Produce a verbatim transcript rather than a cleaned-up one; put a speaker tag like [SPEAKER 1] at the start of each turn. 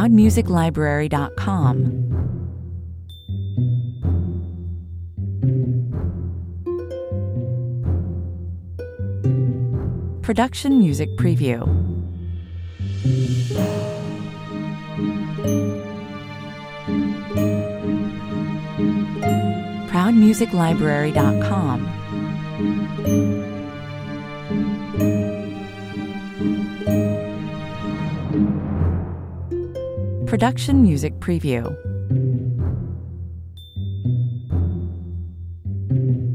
[SPEAKER 1] proud music library dot com. Production Music Preview. proud music library dot com. Production Music Preview.